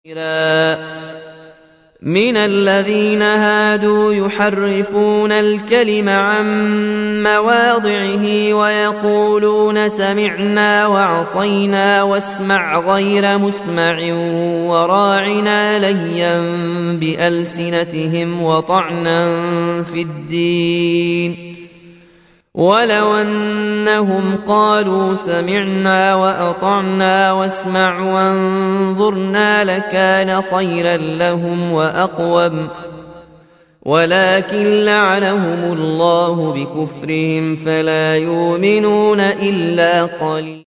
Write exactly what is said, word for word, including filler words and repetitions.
من الذين هادوا يحرفون الكلم عن مواضعه ويقولون سمعنا وعصينا واسمع غير مسمع وراعنا ليا بألسنتهم وطعنا في الدين ولو أنهم قالوا سمعنا وأطعنا واسمع وانظرنا لكان خيرا لهم وأقوم ولكن لعنهم الله بكفرهم فلا يؤمنون إلا قليلا.